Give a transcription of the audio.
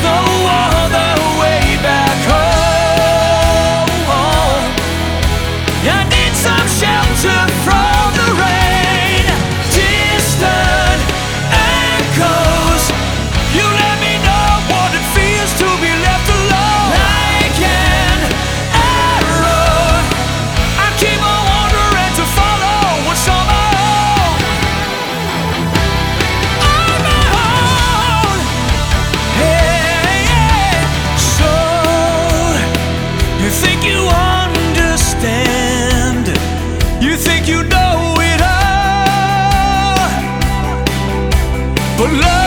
no other way back home. I need some shelter from the rain. Distant echoes, you let me know what it feels to be left alone. Like an arrow, I keep on wandering to follow what's on my own. On my own. Hey, yeah. So you think you understand? You think you know it all? But love